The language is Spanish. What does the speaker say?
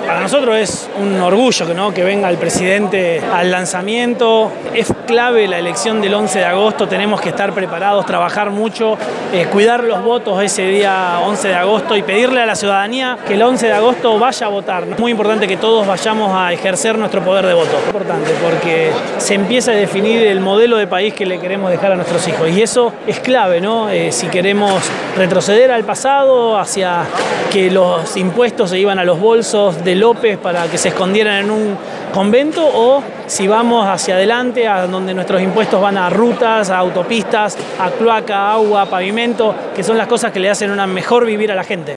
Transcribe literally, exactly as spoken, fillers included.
Para nosotros es un orgullo, ¿no?, que venga el presidente al lanzamiento. Es clave la elección del once de agosto, tenemos que estar preparados, trabajar mucho, eh, cuidar los votos ese día once de agosto y pedirle a la ciudadanía que el once de agosto vaya a votar. Es muy importante que todos vayamos a ejercer nuestro poder de voto. Es importante porque se empieza a definir el modelo de país que le queremos dejar a nuestros hijos y eso es clave, ¿no? Eh, si queremos retroceder al pasado, hacia que los impuestos se iban a los bolsos de López para que se escondieran en un convento, o si vamos hacia adelante, a donde nuestros impuestos van a rutas, a autopistas, a cloaca, agua, pavimento, que son las cosas que le hacen una mejor vivir a la gente.